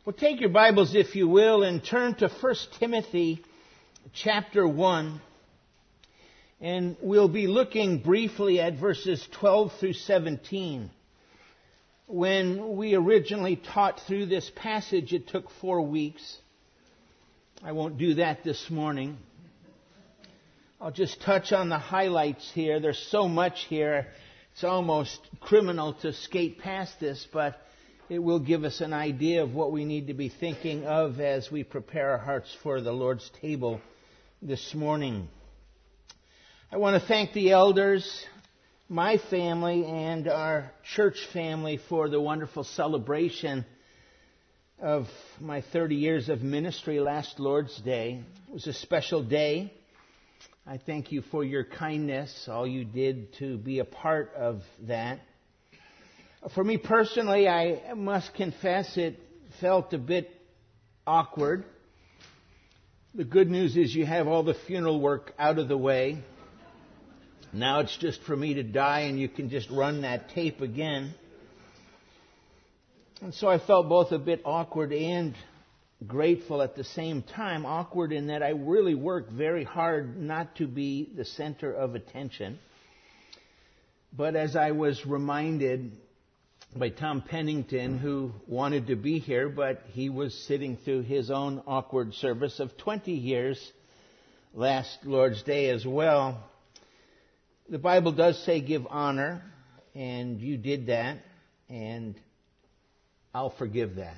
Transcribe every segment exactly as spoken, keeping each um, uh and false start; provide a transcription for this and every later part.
Well, take your Bibles, if you will, and turn to First Timothy chapter one. And we'll be looking briefly at verses twelve through seventeen. When we originally taught through this passage, it took four weeks. I won't do that this morning. I'll just touch on the highlights here. There's so much here, it's almost criminal to skate past this, but it will give us an idea of what we need to be thinking of as we prepare our hearts for the Lord's table this morning. I want to thank the elders, my family, and our church family for the wonderful celebration of my thirty years of ministry last Lord's Day. It was a special day. I thank you for your kindness, all you did to be a part of that. For me personally, I must confess it felt a bit awkward. The good news is you have all the funeral work out of the way. Now it's just for me to die and you can just run that tape again. And so I felt both a bit awkward and grateful at the same time. Awkward in that I really worked very hard not to be the center of attention. But as I was reminded by Tom Pennington, who wanted to be here, but he was sitting through his own awkward service of twenty years last Lord's Day as well. The Bible does say give honor, and you did that, and I'll forgive that.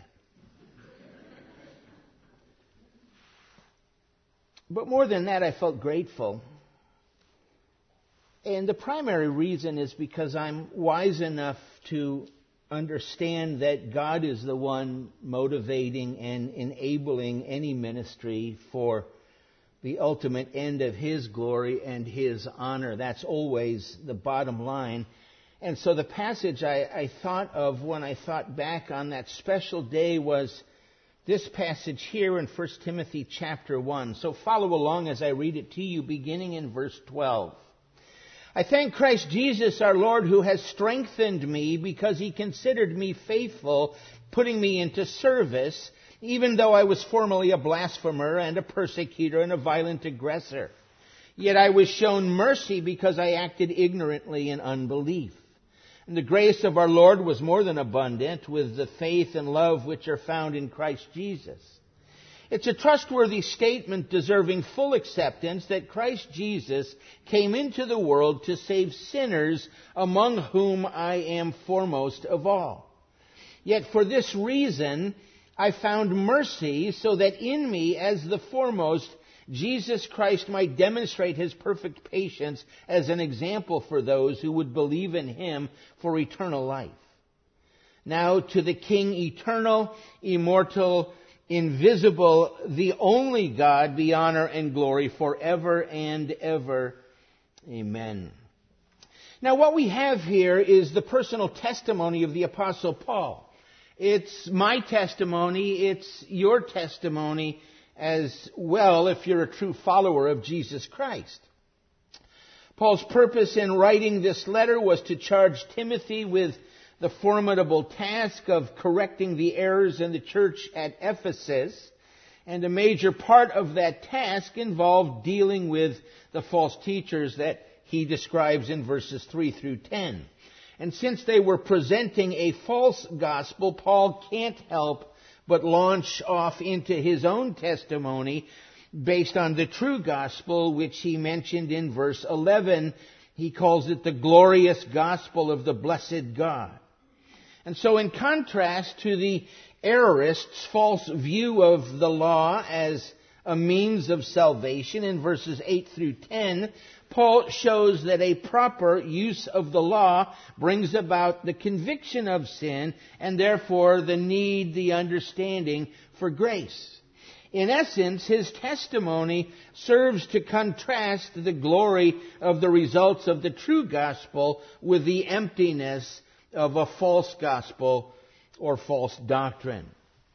But more than that, I felt grateful. And the primary reason is because I'm wise enough to understand that God is the one motivating and enabling any ministry for the ultimate end of His glory and His honor. That's always the bottom line. And so the passage I, I thought of when I thought back on that special day was this passage here in First Timothy chapter one. So follow along as I read it to you, beginning in verse twelve. I thank Christ Jesus our Lord, who has strengthened me because He considered me faithful, putting me into service, even though I was formerly a blasphemer and a persecutor and a violent aggressor. Yet I was shown mercy because I acted ignorantly in unbelief. And the grace of our Lord was more than abundant with the faith and love which are found in Christ Jesus. It's a trustworthy statement deserving full acceptance that Christ Jesus came into the world to save sinners, among whom I am foremost of all. Yet for this reason I found mercy, so that in me as the foremost Jesus Christ might demonstrate His perfect patience as an example for those who would believe in Him for eternal life. Now to the King, eternal, immortal, invisible, the only God, be honor and glory forever and ever. Amen. Now what we have here is the personal testimony of the Apostle Paul. It's my testimony, it's your testimony as well if you're a true follower of Jesus Christ. Paul's purpose in writing this letter was to charge Timothy with the formidable task of correcting the errors in the church at Ephesus, and a major part of that task involved dealing with the false teachers that he describes in verses three through ten. And since they were presenting a false gospel, Paul can't help but launch off into his own testimony based on the true gospel, which he mentioned in verse eleven. He calls it the glorious gospel of the blessed God. And so in contrast to the errorists' false view of the law as a means of salvation in verses eight through ten, Paul shows that a proper use of the law brings about the conviction of sin and therefore the need, the understanding for grace. In essence, his testimony serves to contrast the glory of the results of the true gospel with the emptiness of a false gospel or false doctrine.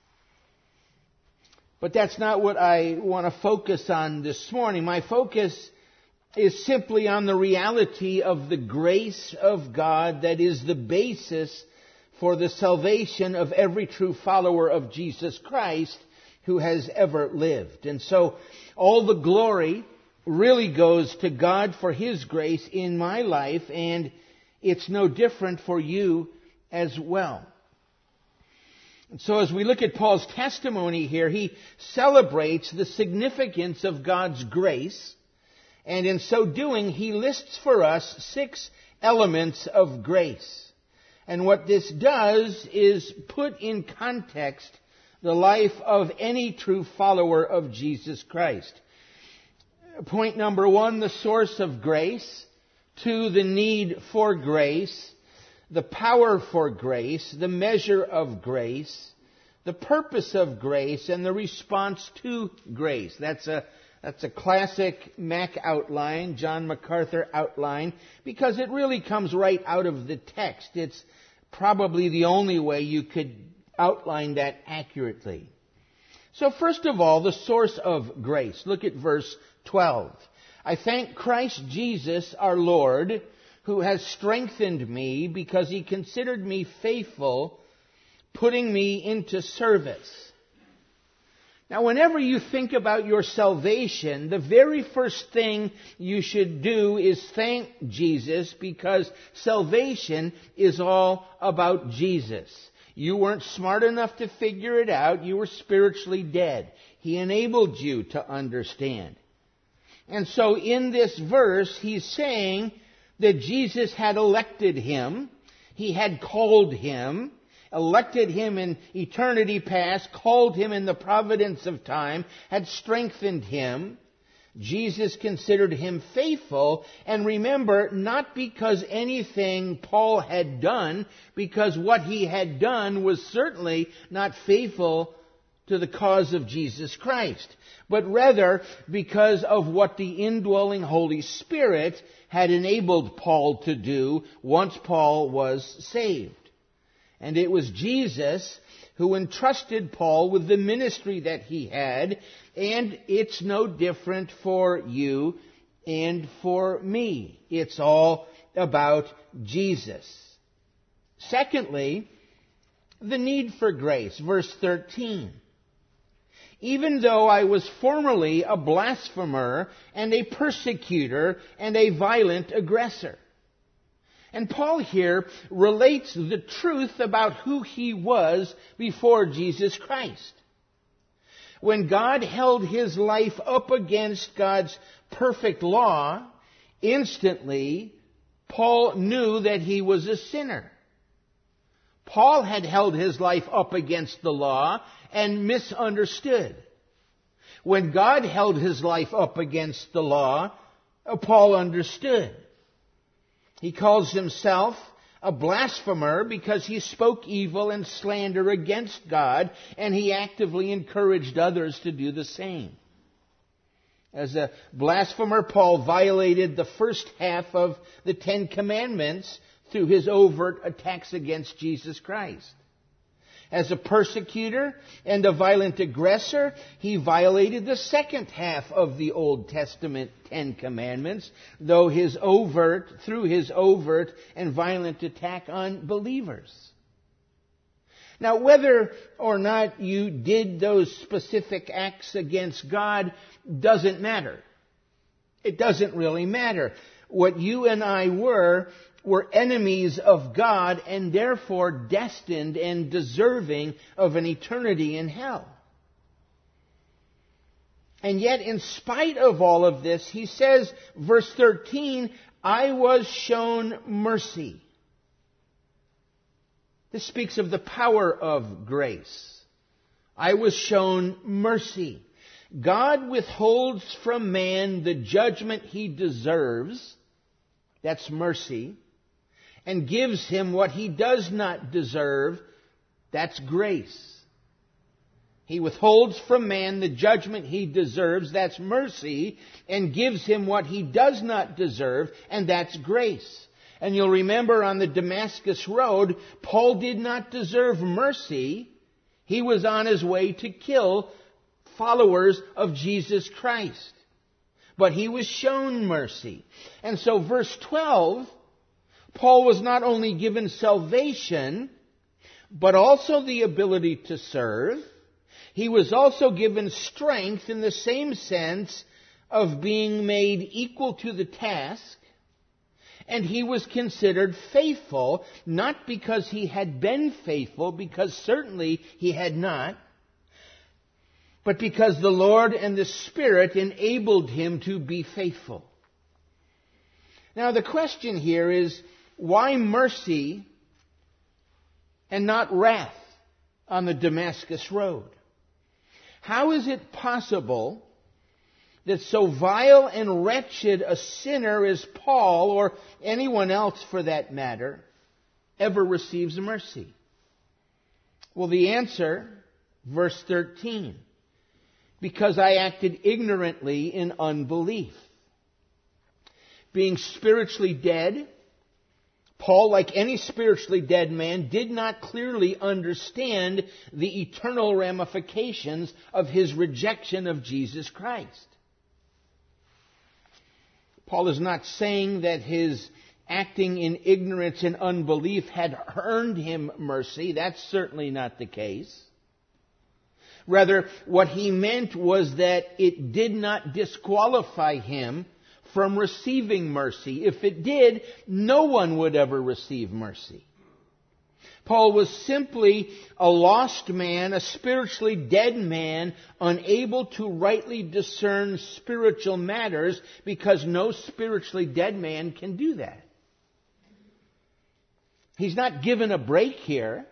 But that's not what I want to focus on this morning. My focus is simply on the reality of the grace of God that is the basis for the salvation of every true follower of Jesus Christ who has ever lived. And so all the glory really goes to God for His grace in my life, and it's no different for you as well. And so as we look at Paul's testimony here, he celebrates the significance of God's grace, and in so doing, he lists for us six elements of grace. And what this does is put in context the life of any true follower of Jesus Christ. Point number one, the source of grace. Two, the need for grace. The power for grace. The measure of grace. The purpose of grace. And the response to grace. That's a That's a classic Mac outline, John MacArthur outline, because it really comes right out of the text. It's probably the only way you could outline that accurately. So first of all, the source of grace. Look at verse twelve. I thank Christ Jesus our Lord, who has strengthened me because He considered me faithful, putting me into service. Now, whenever you think about your salvation, the very first thing you should do is thank Jesus, because salvation is all about Jesus. You weren't smart enough to figure it out. You were spiritually dead. He enabled you to understand. And so in this verse, he's saying that Jesus had elected him. He had called him. Elected him in eternity past, called him in the providence of time, had strengthened him. Jesus considered him faithful, and remember, not because anything Paul had done, because what he had done was certainly not faithful to the cause of Jesus Christ, but rather because of what the indwelling Holy Spirit had enabled Paul to do once Paul was saved. And it was Jesus who entrusted Paul with the ministry that he had, and it's no different for you and for me. It's all about Jesus. Secondly, the need for grace. Verse thirteen. Even though I was formerly a blasphemer and a persecutor and a violent aggressor. And Paul here relates the truth about who he was before Jesus Christ. When God held his life up against God's perfect law, instantly Paul knew that he was a sinner. Paul had held his life up against the law and misunderstood. When God held his life up against the law, Paul understood. He calls himself a blasphemer because he spoke evil and slander against God, and he actively encouraged others to do the same. As a blasphemer, Paul violated the first half of the Ten Commandments through his overt attacks against Jesus Christ. As a persecutor and a violent aggressor, he violated the second half of the Old Testament Ten Commandments, though his overt, through his overt and violent attack on believers. Now, whether or not you did those specific acts against God doesn't matter. It doesn't really matter. What you and I were were enemies of God and therefore destined and deserving of an eternity in hell. And yet, in spite of all of this, he says, verse thirteen, I was shown mercy. This speaks of the power of grace. I was shown mercy. God withholds from man the judgment he deserves. That's mercy. And gives him what he does not deserve. That's grace. He withholds from man the judgment he deserves. That's mercy. And gives him what he does not deserve. And that's grace. And you'll remember on the Damascus Road, Paul did not deserve mercy. He was on his way to kill followers of Jesus Christ. But he was shown mercy. And so verse twelve, Paul was not only given salvation, but also the ability to serve. He was also given strength in the same sense of being made equal to the task. And he was considered faithful, not because he had been faithful, because certainly he had not, but because the Lord and the Spirit enabled him to be faithful. Now the question here is, why mercy and not wrath on the Damascus road? How is it possible that so vile and wretched a sinner as Paul, or anyone else for that matter, ever receives mercy? Well, the answer, verse thirteen, because I acted ignorantly in unbelief. Being spiritually dead, Paul, like any spiritually dead man, did not clearly understand the eternal ramifications of his rejection of Jesus Christ. Paul is not saying that his acting in ignorance and unbelief had earned him mercy. That's certainly not the case. Rather, what he meant was that it did not disqualify him from receiving mercy. If it did, no one would ever receive mercy. Paul was simply a lost man, a spiritually dead man, unable to rightly discern spiritual matters, because no spiritually dead man can do that. He's not given a break here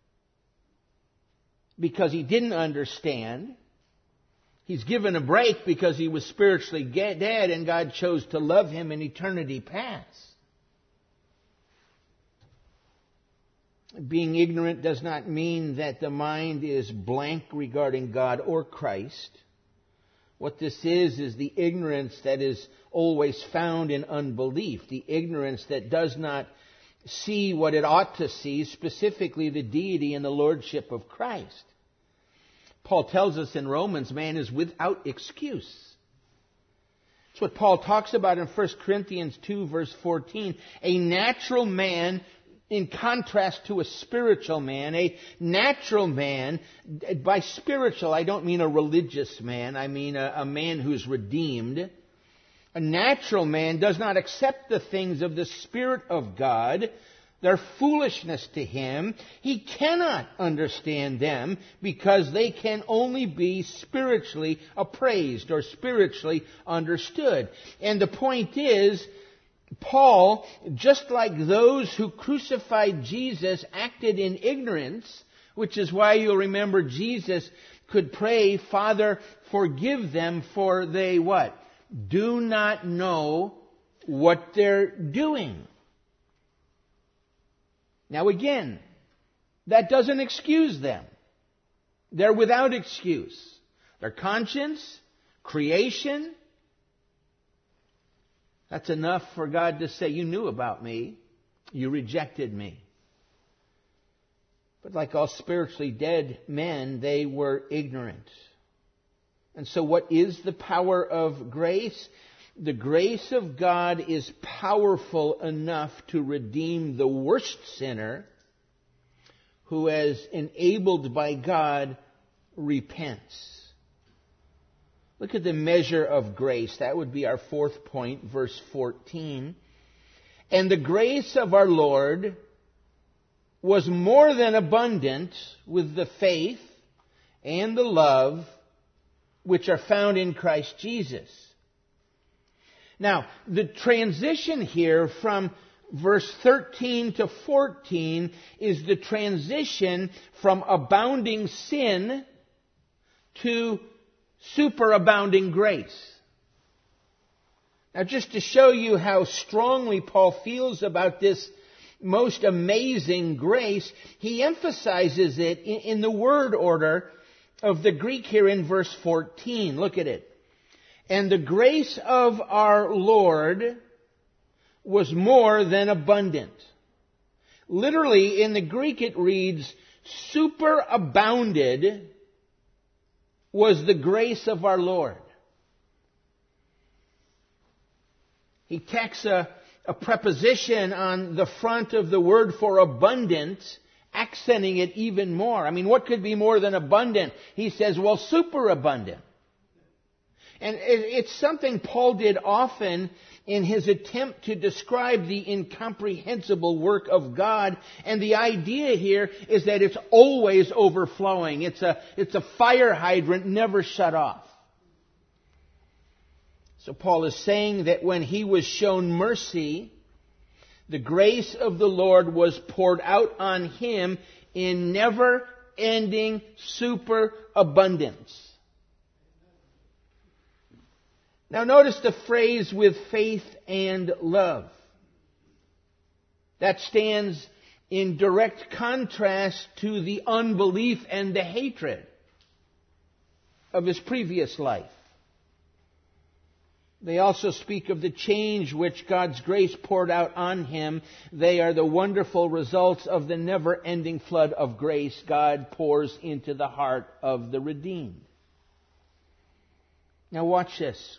because he didn't understand. He's given a break because he was spiritually dead and God chose to love him in eternity past. Being ignorant does not mean that the mind is blank regarding God or Christ. What this is, is the ignorance that is always found in unbelief. The ignorance that does not see what it ought to see, specifically the deity and the lordship of Christ. Paul tells us in Romans, man is without excuse. That's what Paul talks about in First Corinthians two, verse fourteen. A natural man, in contrast to a spiritual man, a natural man, by spiritual I don't mean a religious man, I mean a, a man who's redeemed. A natural man does not accept the things of the Spirit of God. They're foolishness to him. He cannot understand them because they can only be spiritually appraised or spiritually understood. And the point is, Paul, just like those who crucified Jesus, acted in ignorance, which is why you'll remember Jesus could pray, Father, forgive them, for they what? Do not know what they're doing. Now again, that doesn't excuse them. They're without excuse. Their conscience, creation, that's enough for God to say, you knew about me, you rejected me. But like all spiritually dead men, they were ignorant. And so what is the power of grace? The grace of God is powerful enough to redeem the worst sinner who, as enabled by God, repents. Look at the measure of grace. That would be our fourth point, verse fourteen. And the grace of our Lord was more than abundant with the faith and the love which are found in Christ Jesus. Now, the transition here from verse thirteen to fourteen is the transition from abounding sin to superabounding grace. Now, just to show you how strongly Paul feels about this most amazing grace, he emphasizes it in, in the word order of the Greek here in verse fourteen. Look at it. And the grace of our Lord was more than abundant. Literally, in the Greek it reads, superabounded was the grace of our Lord. He tacks a, a preposition on the front of the word for abundant, accenting it even more. I mean, what could be more than abundant? He says, well, superabundant. And it's something Paul did often in his attempt to describe the incomprehensible work of God. And the idea here is that it's always overflowing. It's a, it's a fire hydrant never shut off. So Paul is saying that when he was shown mercy, the grace of the Lord was poured out on him in never-ending superabundance. Now notice the phrase with faith and love. That stands in direct contrast to the unbelief and the hatred of his previous life. They also speak of the change which God's grace poured out on him. They are the wonderful results of the never-ending flood of grace God pours into the heart of the redeemed. Now watch this.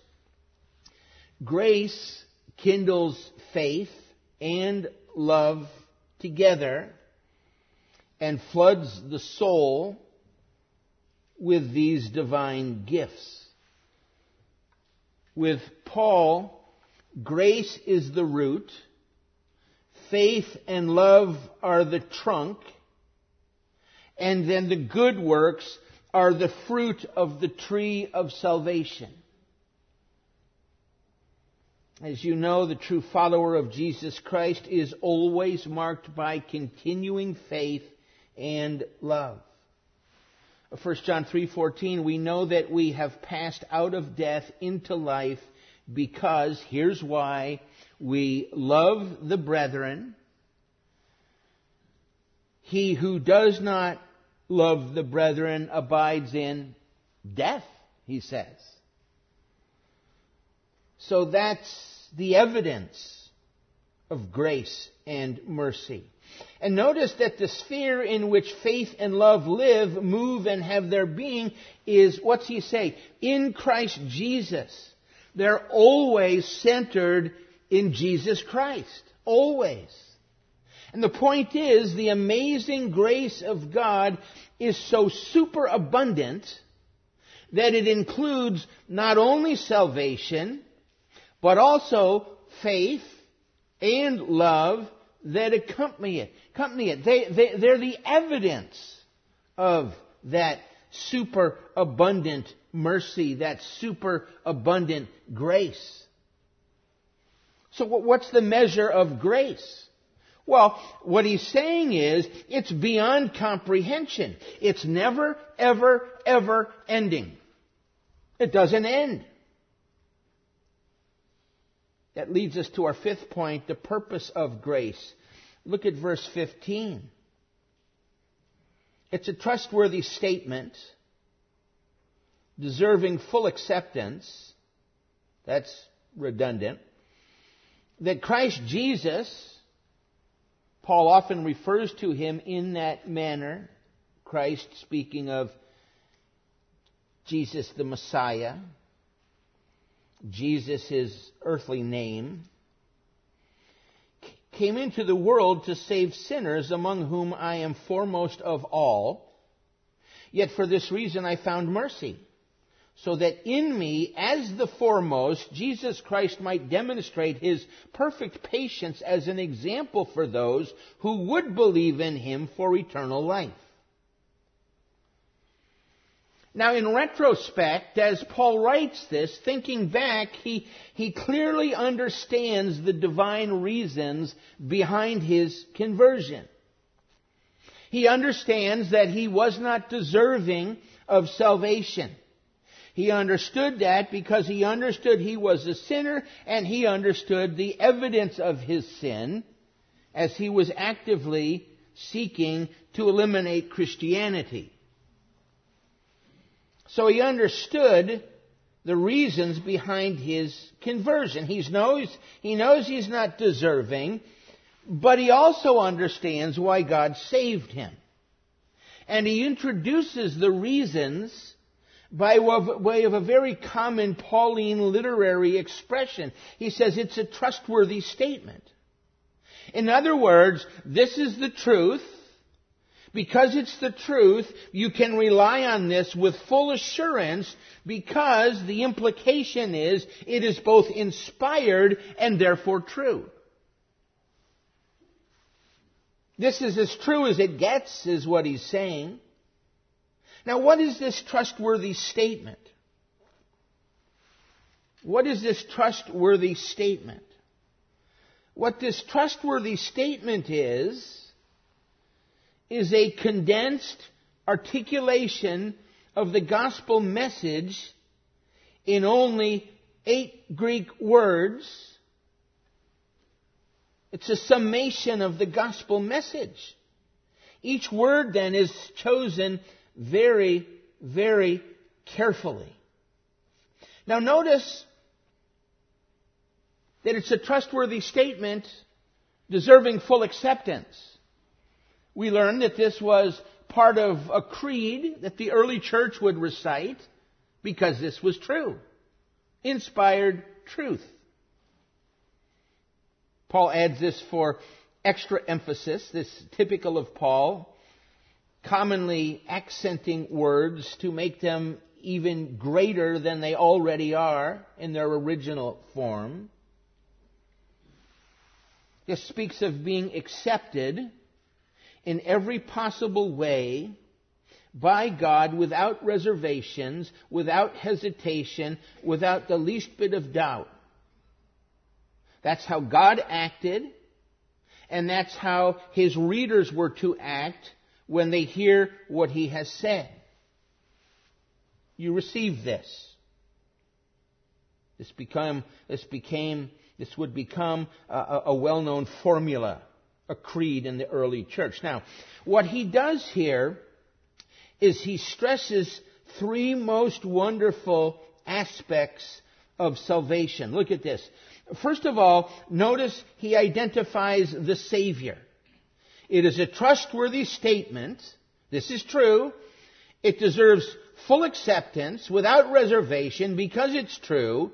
Grace kindles faith and love together and floods the soul with these divine gifts. With Paul, grace is the root, faith and love are the trunk, and then the good works are the fruit of the tree of salvation. As you know, the true follower of Jesus Christ is always marked by continuing faith and love. First John three fourteen, we know that we have passed out of death into life because, here's why, we love the brethren. He who does not love the brethren abides in death, he says. So that's the evidence of grace and mercy. And notice that the sphere in which faith and love live, move, and have their being is, what's he say? In Christ Jesus. They're always centered in Jesus Christ. Always. And the point is, the amazing grace of God is so superabundant that it includes not only salvation, but also faith and love that accompany it. Accompany it. They, they, they're the evidence of that superabundant mercy, that superabundant grace. So what's the measure of grace? Well, what he's saying is, it's beyond comprehension. It's never, ever, ever ending. It doesn't end. That leads us to our fifth point, the purpose of grace. Look at verse fifteen. It's a trustworthy statement, deserving full acceptance. That's redundant. That Christ Jesus, Paul often refers to him in that manner. Christ, speaking of Jesus the Messiah. Jesus, his earthly name, came into the world to save sinners, among whom I am foremost of all. Yet for this reason I found mercy, so that in me, as the foremost, Jesus Christ might demonstrate his perfect patience as an example for those who would believe in him for eternal life. Now, in retrospect, as Paul writes this, thinking back, he, he clearly understands the divine reasons behind his conversion. He understands that he was not deserving of salvation. He understood that because he understood he was a sinner, and he understood the evidence of his sin as he was actively seeking to eliminate Christianity. So he understood the reasons behind his conversion. He knows, he knows he's not deserving, but he also understands why God saved him. And he introduces the reasons by way of a very common Pauline literary expression. He says it's a trustworthy statement. In other words, this is the truth. Because it's the truth, you can rely on this with full assurance because the implication is it is both inspired and therefore true. This is as true as it gets, is what he's saying. Now, what is this trustworthy statement? What is this trustworthy statement? What this trustworthy statement is, is a condensed articulation of the gospel message in only eight Greek words. It's a summation of the gospel message. Each word then is chosen very, very carefully. Now notice that it's a trustworthy statement deserving full acceptance. We learned that this was part of a creed that the early church would recite because this was true. Inspired truth. Paul adds this for extra emphasis, this typical of Paul, commonly accenting words to make them even greater than they already are in their original form. This speaks of being accepted in every possible way by God without reservations, without hesitation, without the least bit of doubt. That's how God acted, and that's how His readers were to act when they hear what He has said. You receive this. This become, this became, this would become a, a well-known formula, a creed in the early church. Now, what he does here is he stresses three most wonderful aspects of salvation. Look at this. First of all, notice he identifies the Savior. It is a trustworthy statement. This is true. It deserves full acceptance without reservation because it's true.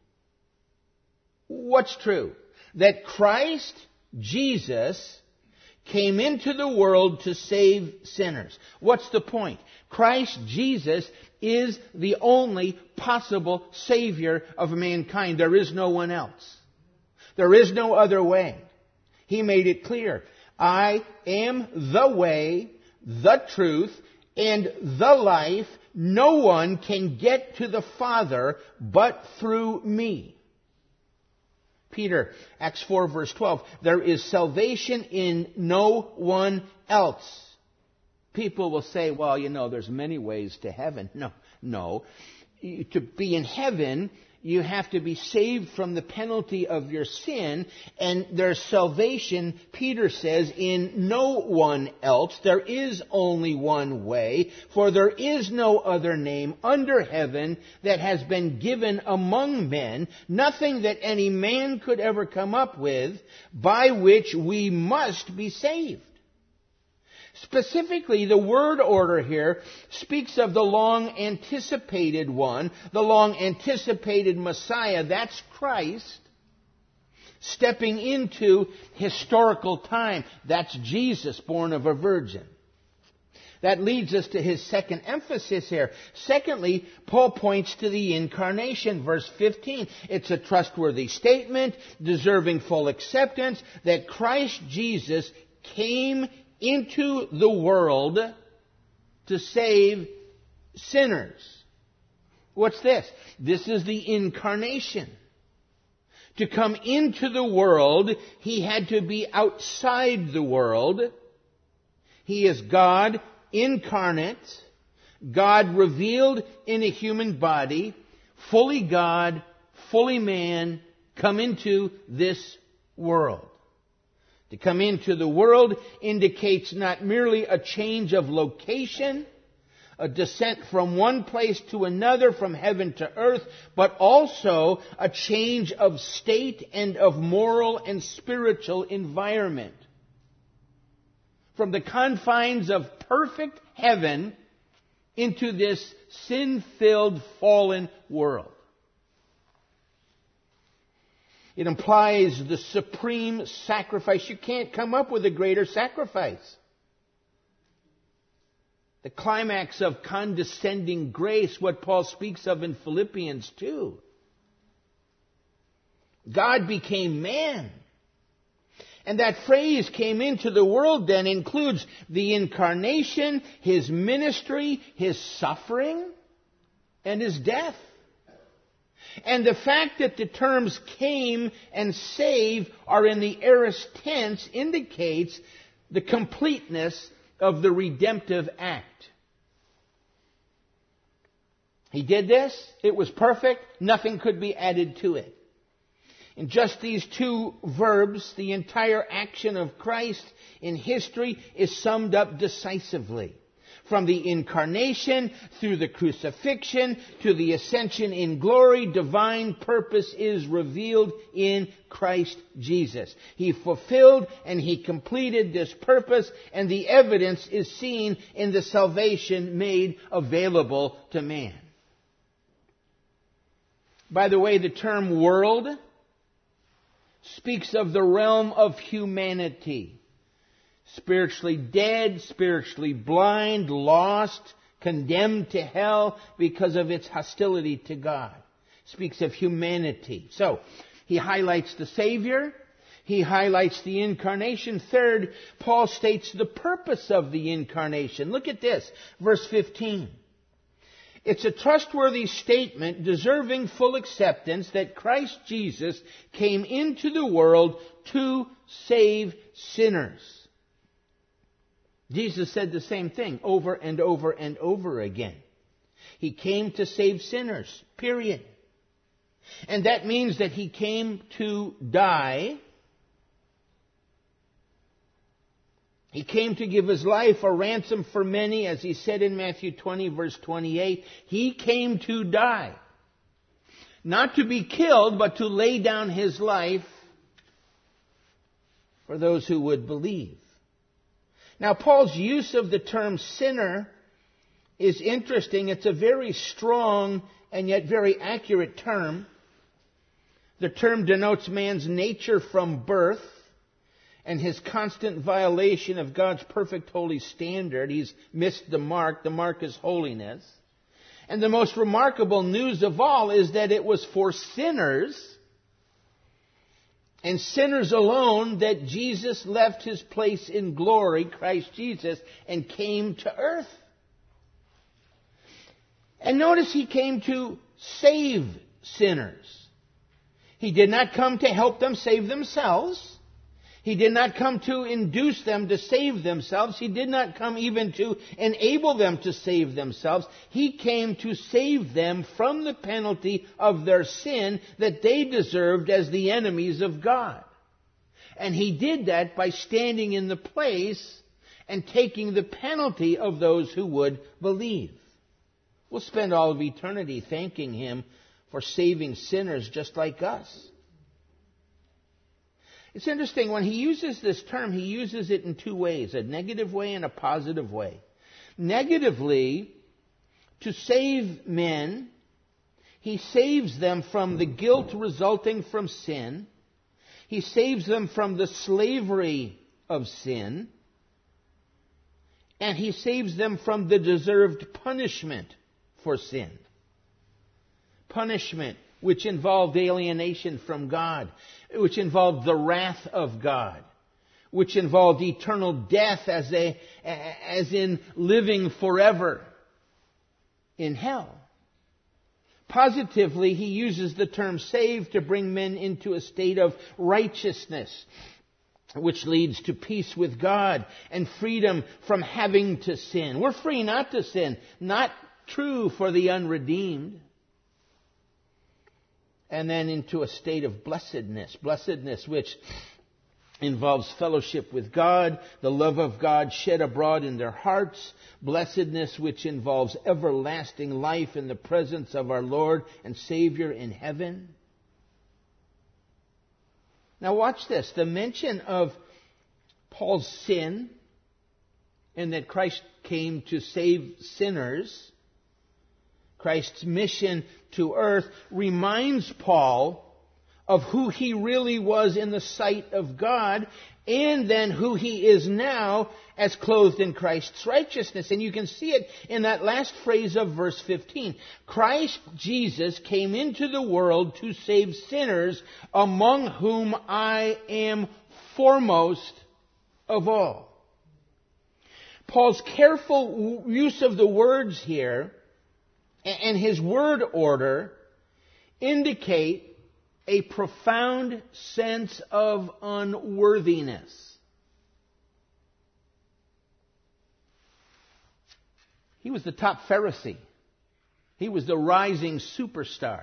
What's true? That Christ, Jesus, came into the world to save sinners. What's the point? Christ Jesus is the only possible Savior of mankind. There is no one else. There is no other way. He made it clear. I am the way, the truth, and the life. No one can get to the Father but through me. Peter, Acts four, verse twelve, there is salvation in no one else. People will say, well, you know, there's many ways to heaven. No, no. To be in heaven, you have to be saved from the penalty of your sin, and there's salvation, Peter says, in no one else. There is only one way, for there is no other name under heaven that has been given among men, nothing that any man could ever come up with, by which we must be saved. Specifically, the word order here speaks of the long-anticipated one, the long-anticipated Messiah. That's Christ stepping into historical time. That's Jesus, born of a virgin. That leads us to his second emphasis here. Secondly, Paul points to the incarnation, verse fifteen. It's a trustworthy statement, deserving full acceptance, that Christ Jesus came into the world to save sinners. What's this? This is the incarnation. To come into the world, he had to be outside the world. He is God incarnate, God revealed in a human body, fully God, fully man, come into this world. To come into the world indicates not merely a change of location, a descent from one place to another, from heaven to earth, but also a change of state and of moral and spiritual environment. From the confines of perfect heaven into this sin-filled, fallen world. It implies the supreme sacrifice. You can't come up with a greater sacrifice. the climax of condescending grace, what Paul speaks of in Philippians two. God became man. And that phrase came into the world then includes the incarnation, his ministry, his suffering, and his death. And the fact that the terms came and save are in the aorist tense indicates the completeness of the redemptive act. He did this. It was perfect. Nothing could be added to it. In just these two verbs, the entire action of Christ in history is summed up decisively. From the incarnation, through the crucifixion, to the ascension in glory, divine purpose is revealed in Christ Jesus. He fulfilled and He completed this purpose, and the evidence is seen in the salvation made available to man. By the way, the term world speaks of the realm of humanity. Spiritually dead, spiritually blind, lost, condemned to hell because of its hostility to God. Speaks of humanity. So, he highlights the Savior. He highlights the incarnation. Third, Paul states the purpose of the incarnation. Look at this, verse fifteen. It's a trustworthy statement deserving full acceptance that Christ Jesus came into the world to save sinners. Jesus said the same thing over and over and over again. He came to save sinners, period. And that means that He came to die. He came to give His life a ransom for many, as He said in Matthew twenty, verse twenty-eight. He came to die. Not to be killed, but to lay down His life for those who would believe. Now, Paul's use of the term sinner is interesting. It's a very strong and yet very accurate term. The term denotes man's nature from birth and his constant violation of God's perfect holy standard. He's missed the mark. The mark is holiness. And the most remarkable news of all is that it was for sinners, and sinners alone, that Jesus left His place in glory, Christ Jesus, and came to earth. And notice He came to save sinners. He did not come to help them save themselves. He did not come to induce them to save themselves. He did not come even to enable them to save themselves. He came to save them from the penalty of their sin that they deserved as the enemies of God. And He did that by standing in the place and taking the penalty of those who would believe. We'll spend all of eternity thanking Him for saving sinners just like us. It's interesting, when He uses this term, He uses it in two ways, a negative way and a positive way. Negatively, to save men, He saves them from the guilt resulting from sin. He saves them from the slavery of sin. And He saves them from the deserved punishment for sin. Punishment which involved alienation from God, which involved the wrath of God, which involved eternal death as a, as in living forever in hell. Positively, He uses the term save to bring men into a state of righteousness, which leads to peace with God and freedom from having to sin. We're free not to sin, not true for the unredeemed. And then into a state of blessedness. Blessedness which involves fellowship with God, the love of God shed abroad in their hearts. Blessedness which involves everlasting life in the presence of our Lord and Savior in heaven. Now watch this. The mention of Paul's sin and that Christ came to save sinners, Christ's mission to earth, reminds Paul of who he really was in the sight of God, and then who he is now as clothed in Christ's righteousness. And you can see it in that last phrase of verse fifteen. Christ Jesus came into the world to save sinners, among whom I am foremost of all. Paul's careful use of the words here and his word order indicate a profound sense of unworthiness. He was the top Pharisee. He was the rising superstar.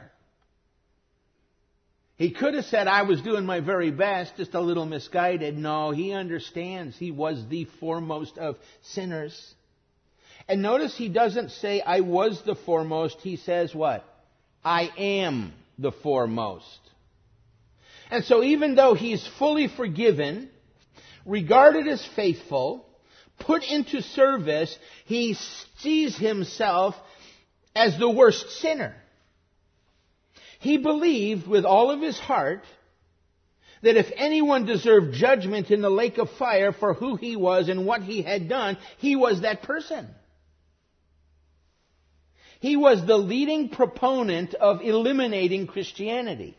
He could have said, I was doing my very best, just a little misguided. No, he understands he was the foremost of sinners. And notice he doesn't say, I was the foremost. He says what? I am the foremost. And so even though he's fully forgiven, regarded as faithful, put into service, he sees himself as the worst sinner. He believed with all of his heart that if anyone deserved judgment in the lake of fire for who he was and what he had done, he was that person. He was the leading proponent of eliminating Christianity.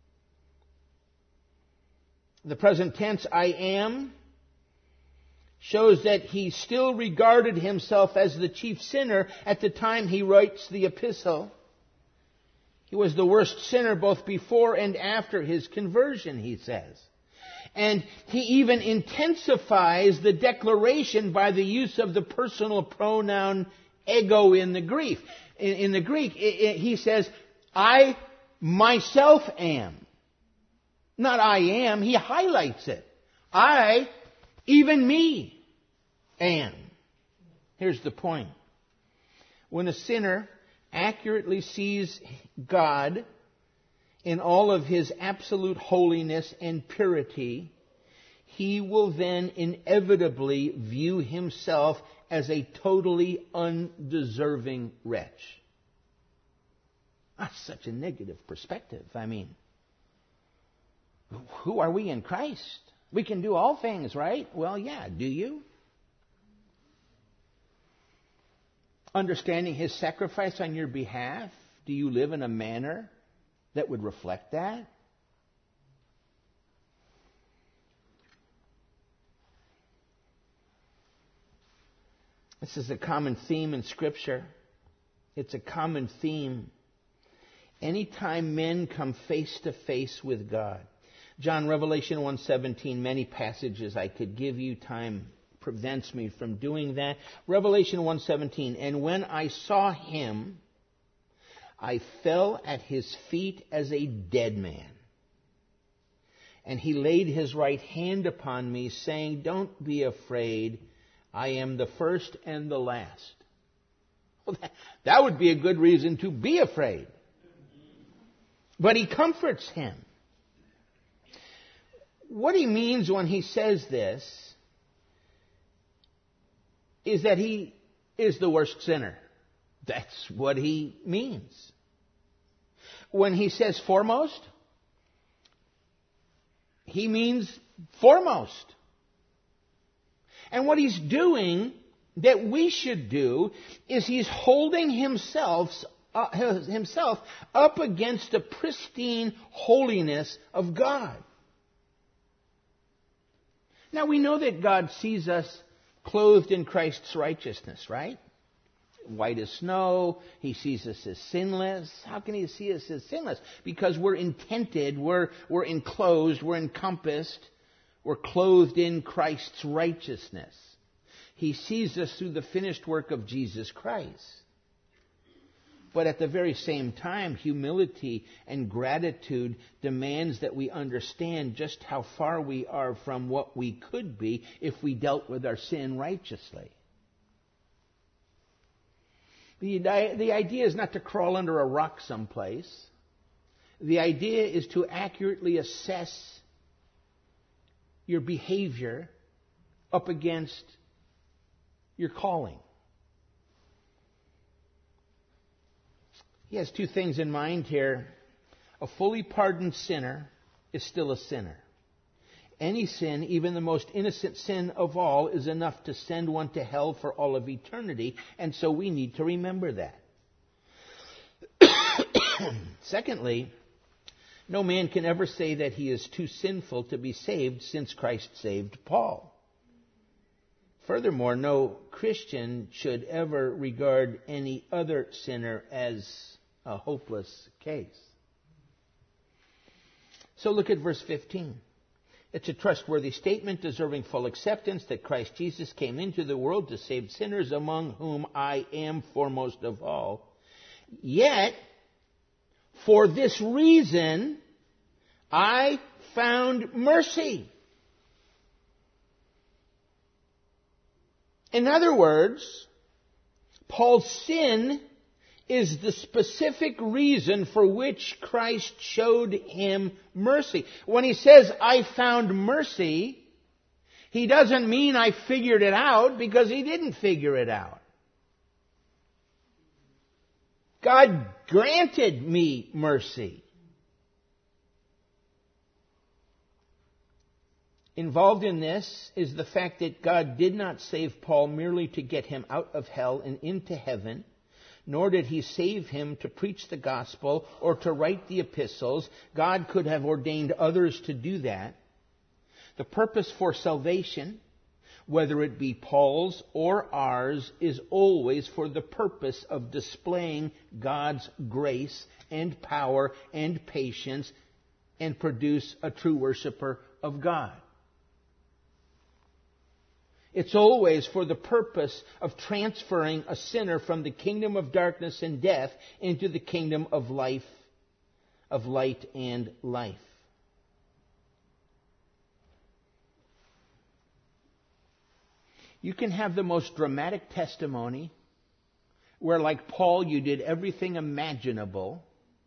The present tense, I am, shows that he still regarded himself as the chief sinner at the time he writes the epistle. He was the worst sinner both before and after his conversion, he says. And he even intensifies the declaration by the use of the personal pronoun ego in the Greek. In, in the Greek, it, it, he says, I myself am. Not I am, he highlights it. I, even me, am. Here's the point. When a sinner accurately sees God in all of his absolute holiness and purity, he will then inevitably view himself as a totally undeserving wretch. That's such a negative perspective. I mean, who are we in Christ? We can do all things, right? Well, yeah, do you? Understanding his sacrifice on your behalf, do you live in a manner that would reflect that? This is a common theme in Scripture. It's a common theme. Anytime men come face to face with God. John, Revelation one seventeen, many passages I could give you. Time prevents me from doing that. Revelation one seventeen, and when I saw him, I fell at his feet as a dead man. And he laid his right hand upon me, saying, don't be afraid. I am the first and the last. Well, that, that would be a good reason to be afraid. But he comforts him. What he means when he says this is that he is the worst sinner. That's what he means. When he says foremost, he means foremost. And what he's doing that we should do is he's holding himself, uh, himself up against the pristine holiness of God. Now we know that God sees us clothed in Christ's righteousness, right? White as snow. He sees us as sinless. How can he see us as sinless? Because we're intented, we're, we're enclosed, we're encompassed, we're clothed in Christ's righteousness. He sees us through the finished work of Jesus Christ. But at the very same time, humility and gratitude demands that we understand just how far we are from what we could be if we dealt with our sin righteously. The, the idea is not to crawl under a rock someplace. The idea is to accurately assess your behavior up against your calling. He has two things in mind here. A fully pardoned sinner is still a sinner. Any sin, even the most innocent sin of all, is enough to send one to hell for all of eternity, and so we need to remember that. Secondly, no man can ever say that he is too sinful to be saved, since Christ saved Paul. Furthermore, no Christian should ever regard any other sinner as a hopeless case. So look at verse fifteen. It's a trustworthy statement deserving full acceptance that Christ Jesus came into the world to save sinners, among whom I am foremost of all. Yet, for this reason, I found mercy. In other words, Paul's sin is the specific reason for which Christ showed him mercy. When he says, I found mercy, he doesn't mean I figured it out, because he didn't figure it out. God granted me mercy. Involved in this is the fact that God did not save Paul merely to get him out of hell and into heaven, nor did he save him to preach the gospel or to write the epistles. God could have ordained others to do that. The purpose for salvation, whether it be Paul's or ours, is always for the purpose of displaying God's grace and power and patience and produce a true worshiper of God. It's always for the purpose of transferring a sinner from the kingdom of darkness and death into the kingdom of life, of light and life. You can have the most dramatic testimony where, like Paul, you did everything imaginable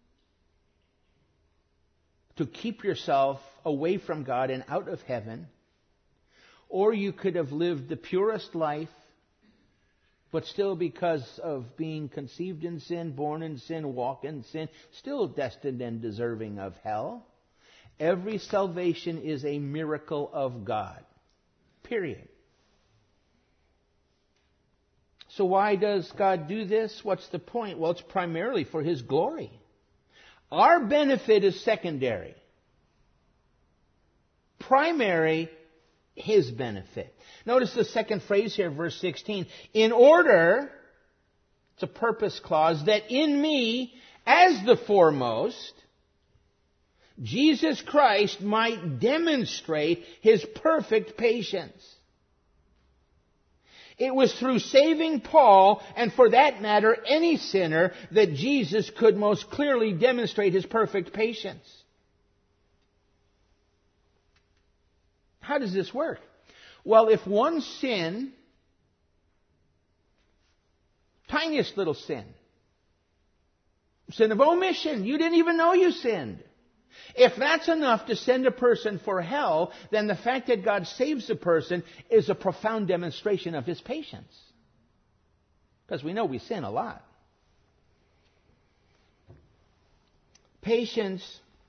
to keep yourself away from God and out of heaven. Or you could have lived the purest life, but still, because of being conceived in sin, born in sin, walk in sin, still destined and deserving of hell. Every salvation is a miracle of God. Period. So why does God do this? What's the point? Well, it's primarily for His glory. Our benefit is secondary. Primary, His benefit. Notice the second phrase here, verse sixteen. In order, it's a purpose clause, that in me, as the foremost, Jesus Christ might demonstrate His perfect patience. It was through saving Paul, and for that matter, any sinner, that Jesus could most clearly demonstrate His perfect patience. How does this work? Well, if one sin, tiniest little sin, sin of omission, you didn't even know you sinned. If that's enough to send a person for hell, then the fact that God saves a person is a profound demonstration of His patience. Because we know we sin a lot. Patience,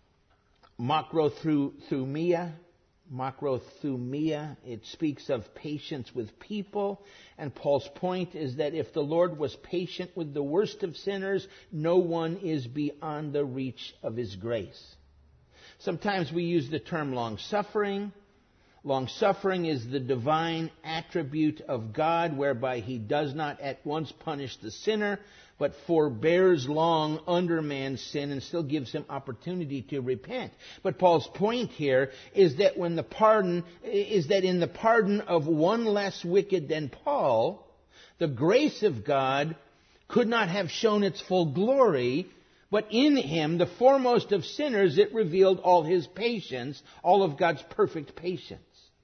makrothumia, makrothumia, it speaks of patience with people. And Paul's point is that if the Lord was patient with the worst of sinners, no one is beyond the reach of His grace. Sometimes we use the term long-suffering. Long-suffering is the divine attribute of God, whereby He does not at once punish the sinner, but forbears long under man's sin and still gives him opportunity to repent. But Paul's point here is that when the pardon is that in the pardon of one less wicked than Paul, the grace of God could not have shown its full glory. But in Him, the foremost of sinners, it revealed all His patience, all of God's perfect patience.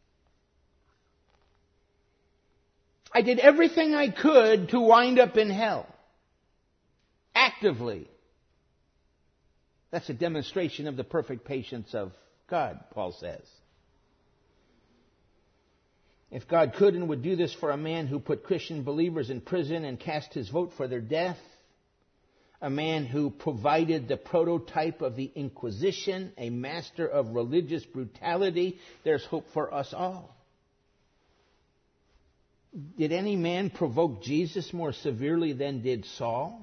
I did everything I could to wind up in hell. Actively. That's a demonstration of the perfect patience of God, Paul says. If God could and would do this for a man who put Christian believers in prison and cast his vote for their death, a man who provided the prototype of the Inquisition, a master of religious brutality. There's hope for us all. Did any man provoke Jesus more severely than did Saul?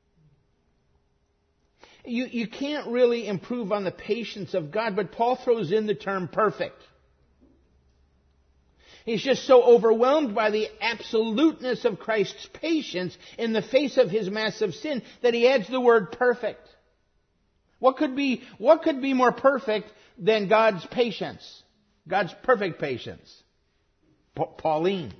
You, you can't really improve on the patience of God, but Paul throws in the term perfect. He's just so overwhelmed by the absoluteness of Christ's patience in the face of his massive sin that he adds the word perfect. What could be, what could be more perfect than God's patience? God's perfect patience. Pa- Pauline.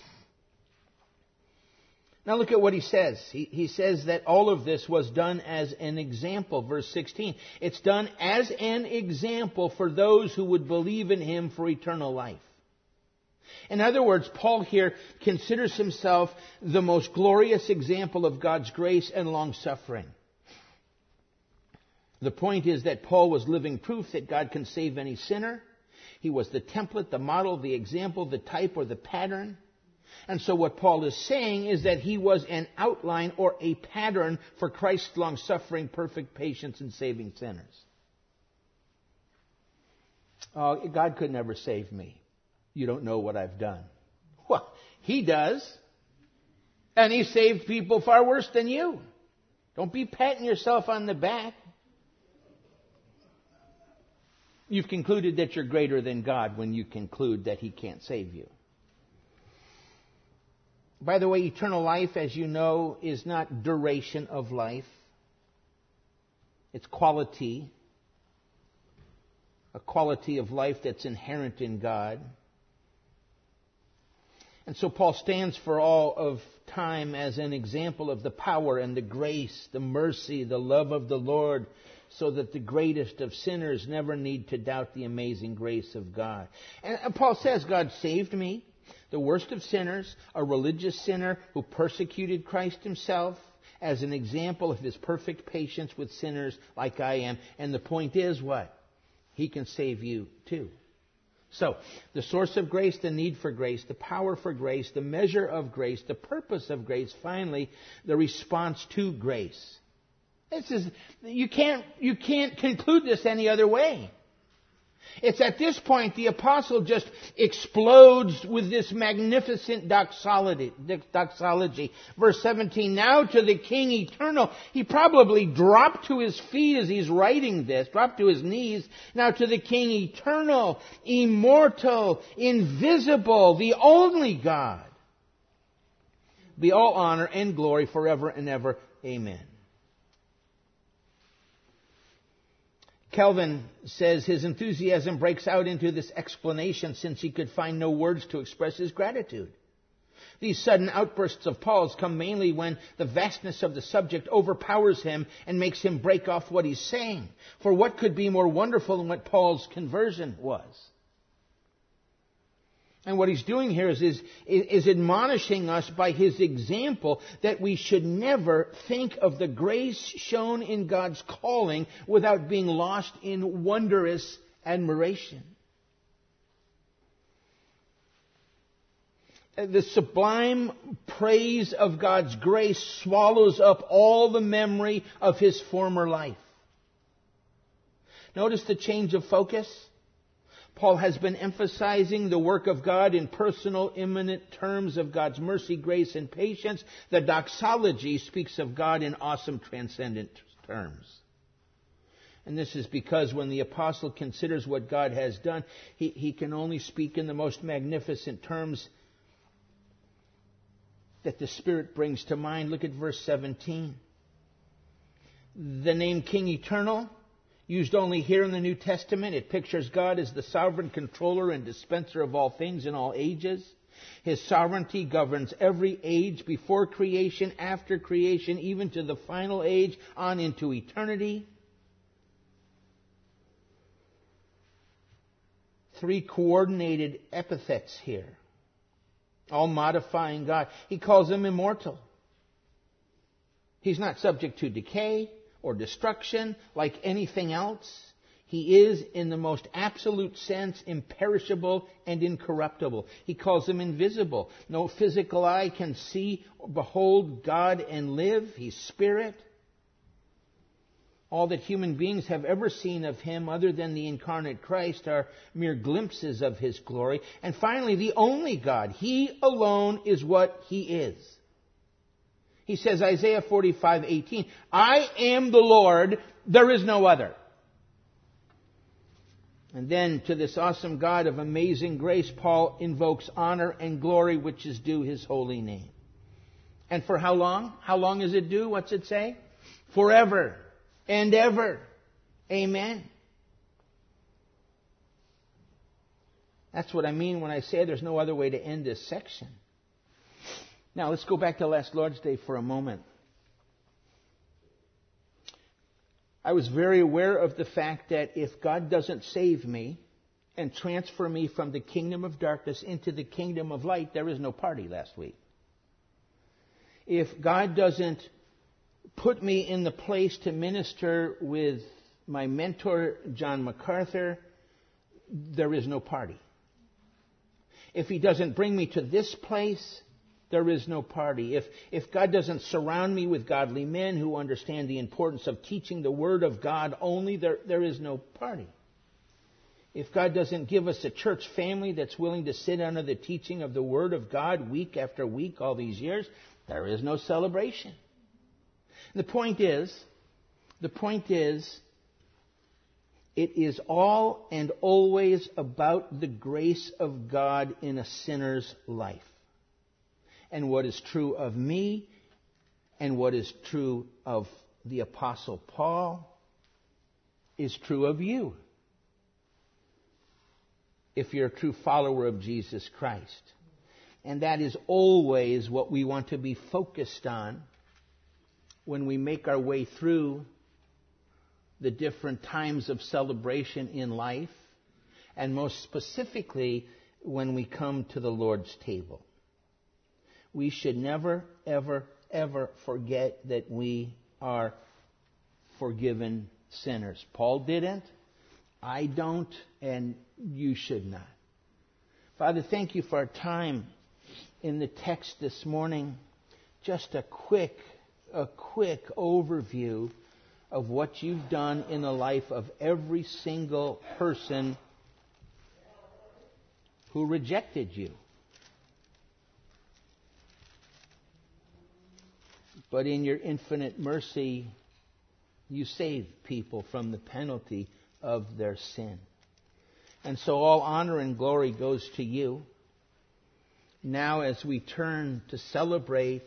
Now look at what he says. He, he says that all of this was done as an example. Verse sixteen. It's done as an example for those who would believe in him for eternal life. In other words, Paul here considers himself the most glorious example of God's grace and long-suffering. The point is that Paul was living proof that God can save any sinner. He was the template, the model, the example, the type, or the pattern. And so what Paul is saying is that he was an outline or a pattern for Christ's long-suffering, perfect patience in saving sinners. Oh, God could never save me. You don't know what I've done. Well, he does. And he saved people far worse than you. Don't be patting yourself on the back. You've concluded that you're greater than God when you conclude that he can't save you. By the way, eternal life, as you know, is not duration of life. It's quality. A quality of life that's inherent in God. And so Paul stands for all of time as an example of the power and the grace, the mercy, the love of the Lord, so that the greatest of sinners never need to doubt the amazing grace of God. And Paul says, God saved me, the worst of sinners, a religious sinner who persecuted Christ himself, as an example of his perfect patience with sinners like I am. And the point is what? He can save you too. So, the source of grace, the need for grace, the power for grace, the measure of grace, the purpose of grace, finally, the response to grace. This is, you can't, you can't conclude this any other way. It's at this point the apostle just explodes with this magnificent doxology. doxology. Verse seventeen, now to the King eternal. He probably dropped to his feet as he's writing this, dropped to his knees. Now to the King eternal, immortal, invisible, the only God. Be all honor and glory forever and ever. Amen. Calvin says his enthusiasm breaks out into this explanation since he could find no words to express his gratitude. These sudden outbursts of Paul's come mainly when the vastness of the subject overpowers him and makes him break off what he's saying. For what could be more wonderful than what Paul's conversion was? And what he's doing here is, is, is admonishing us by his example that we should never think of the grace shown in God's calling without being lost in wondrous admiration. The sublime praise of God's grace swallows up all the memory of his former life. Notice the change of focus. Paul has been emphasizing the work of God in personal, imminent terms of God's mercy, grace, and patience. The doxology speaks of God in awesome, transcendent terms. And this is because when the apostle considers what God has done, he, he can only speak in the most magnificent terms that the Spirit brings to mind. Look at verse seventeen. The name King Eternal, used only here in the New Testament, it pictures God as the sovereign controller and dispenser of all things in all ages. His sovereignty governs every age, before creation, after creation, even to the final age, on into eternity. Three coordinated epithets here, all modifying God. He calls him immortal. He's not subject to decay or destruction like anything else. He is, in the most absolute sense, imperishable and incorruptible. He calls him invisible. No physical eye can see or behold God and live. He's spirit. All that human beings have ever seen of him other than the incarnate Christ are mere glimpses of his glory. And finally, the only God. He alone is what he is. He says, Isaiah forty-five eighteen, I am the Lord, there is no other. And then to this awesome God of amazing grace, Paul invokes honor and glory which is due his holy name. And for how long? How long is it due? What's it say? Forever and ever. Amen. That's what I mean when I say there's no other way to end this section. Now let's go back to last Lord's Day for a moment. I was very aware of the fact that if God doesn't save me and transfer me from the kingdom of darkness into the kingdom of light, there is no party last week. If God doesn't put me in the place to minister with my mentor, John MacArthur, there is no party. If he doesn't bring me to this place, there is no party. If, if God doesn't surround me with godly men who understand the importance of teaching the Word of God only, there, there is no party. If God doesn't give us a church family that's willing to sit under the teaching of the Word of God week after week all these years, there is no celebration. The point is, the point is, it is all and always about the grace of God in a sinner's life. And what is true of me, and what is true of the Apostle Paul, is true of you, if you're a true follower of Jesus Christ. And that is always what we want to be focused on when we make our way through the different times of celebration in life, and most specifically when we come to the Lord's table. We should never, ever, ever forget that we are forgiven sinners. Paul didn't, I don't, and you should not. Father, thank you for our time in the text this morning. Just a quick, a quick overview of what you've done in the life of every single person who rejected you. But in your infinite mercy, you save people from the penalty of their sin. And so all honor and glory goes to you. Now as we turn to celebrate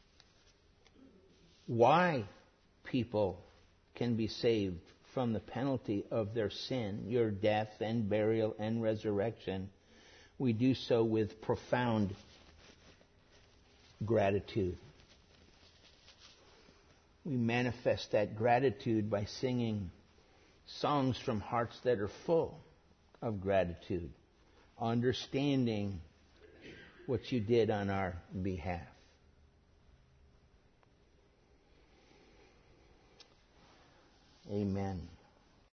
why people can be saved from the penalty of their sin, your death and burial and resurrection, we do so with profound gratitude. We manifest that gratitude by singing songs from hearts that are full of gratitude, understanding what you did on our behalf. Amen.